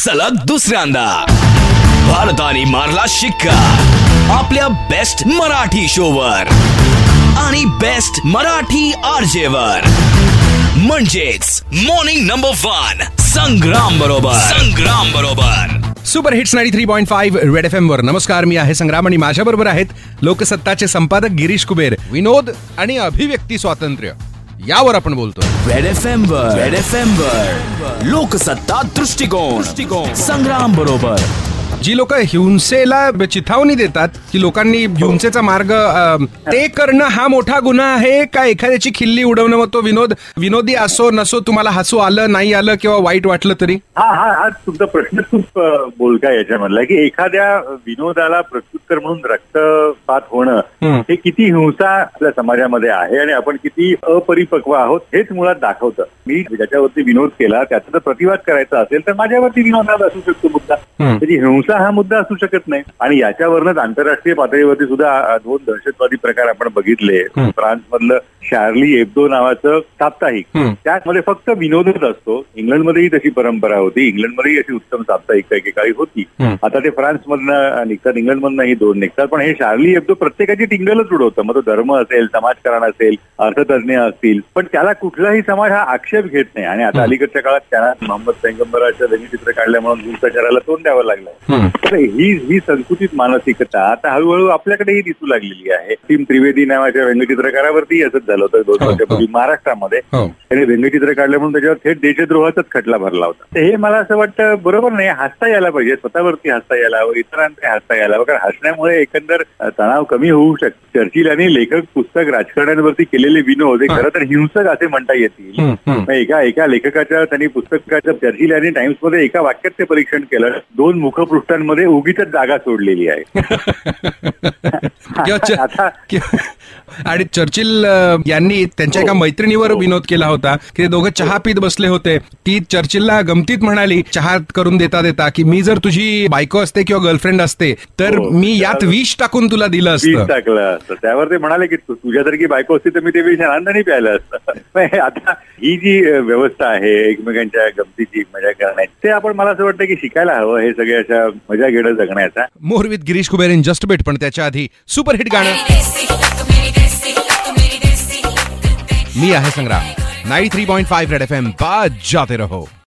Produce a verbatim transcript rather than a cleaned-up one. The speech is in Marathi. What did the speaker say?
सलग दुसऱ्यांदा भारताने मारला शिक्का आपल्या बेस्ट मराठी शोवर आणि बेस्ट मराठी आरजे वर, म्हणजेच मॉर्निंग नंबर वन संग्राम बरोबर संग्राम बरोबर super hits ninety three point five red F M वर. नमस्कार, मी आहे संग्राम आणि माझ्या बरोबर आहेत लोकसत्ताचे संपादक गिरीश कुबेर. विनोद आणि अभिव्यक्ती स्वातंत्र्य यावर आपण बोलतो. रेड एफ एम वर रेड एफ एम वर लोकसत्ता दृष्टिकोन संग्राम बरोबर. जी लोक हिंसेला चिथावणी देतात की लोकांनी हिंसेचा मार्ग अ, ते करणं हा मोठा गुन्हा आहे का एखाद्याची खिल्ली उडवणं? मग तो विनोद विनोदी असो नसो, तुम्हाला हसू आलं नाही आलं किंवा वाईट वाटलं तरी? हा हा हा तुमचा प्रश्न खूप बोलका याच्यामधला की एखाद्या विनोदाला प्रत्युत्तर म्हणून रक्तपात होणं हे किती हिंसा आपल्या समाजामध्ये आहे आणि आपण किती अपरिपक्व आहोत हेच मुळात दाखवतं. मी ज्याच्यावरती विनोद केला त्याचा जर प्रतिवाद करायचा असेल तर माझ्यावरती विनोदात असू शकतो मुद्दा, त्याची हिंसा हा मुद्दा असू शकत नाही. आणि याच्यावरच आंतरराष्ट्रीय पातळीवरती सुद्धा दोन दहशतवादी प्रकार आपण बघितले. फ्रान्स मधलं शार्ली एब्दो नावाचं साप्ताहिक, त्यामध्ये फक्त विनोदच असतो. इंग्लंडमध्येही तशी परंपरा होती, इंग्लंडमध्येही अशी उत्तम साप्ताहिक एकेकाळी होती. आता ते फ्रान्समधनं निघतात, इंग्लंडमधनंही दोन निघतात. पण हे शार्ली एब्दो प्रत्येकाची टिंगलच उडवतं. मग तो धर्म असेल, समाजकारण असेल, अर्थतज्ञ असतील, पण त्याला कुठलाही समाज हा आक्षेप घेत नाही. आणि आता अलीकडच्या काळात त्यांना मोहम्मद पैगंबराच्या व्यंगचित्र काढल्या म्हणून हिंसाचाराला तोंड द्यावं लागलं. तर ही ही संकुचित मानसिकता आता हळूहळू आपल्याकडेही दिसू लागलेली आहे. टीम त्रिवेदी नावाच्या व्यंगचित्रकारावरती असंच झालं होतं दोन वर्षापूर्वी महाराष्ट्रामध्ये. त्याने व्यंगचित्र काढलं म्हणून त्याच्यावर थेट देशद्रोहाचाच खटला भरला होता. तर हे मला असं वाटतं बरोबर नाही. हसता यायला पाहिजे, स्वतःवरती हसता यायला हवं, इतरांकडे हसता यायला हवं. कारण हसण्यामुळे एकंदर तणाव कमी होऊ शकतो. चर्चिल यांनी लेखक पुस्तक राजकारण्यांवरती केलेले विनोद हे खरं तर हिंसक असे म्हणता येतील. एका एका लेखकाच्या त्यांनी पुस्तकाच्या चर्चिल यांनी टाइम्स मध्ये एका वाक्यात ते परीक्षण केलं. दोन मुखपृष्ठांमध्ये उगीच जागा सोडलेली आहे. आणि चर्चिल यांनी त्यांच्या एका मैत्रिणीवर विनोद केला होता की ते दोघं चहा पीत बसले होते. ती चर्चिलला गमतीत म्हणाली चहा करून देता देता की मी जर तुझी बायको असते किंवा गर्लफ्रेंड असते तर मी यात विष टाकून तुला दिलं असतं. टाकलं असतं. त्यावर ते म्हणाले की तुझ्यासारखी बायको असती तर मी ते विष आनंदाने प्यायलं असतं. आता ही जी व्यवस्था आहे एकमेकांच्या गमतीची मजा करण्याची, ते आपण मला असं वाटतं की शिकायला हवं हे सगळ्या अशा मजा घेणं जगण्याचा. More with Girish Kuber in just bit. पण त्याच्या आधी सुपरहिट गाणं. मी आहे Sangram. Ninety three point five red F M. बाज जाते रहो.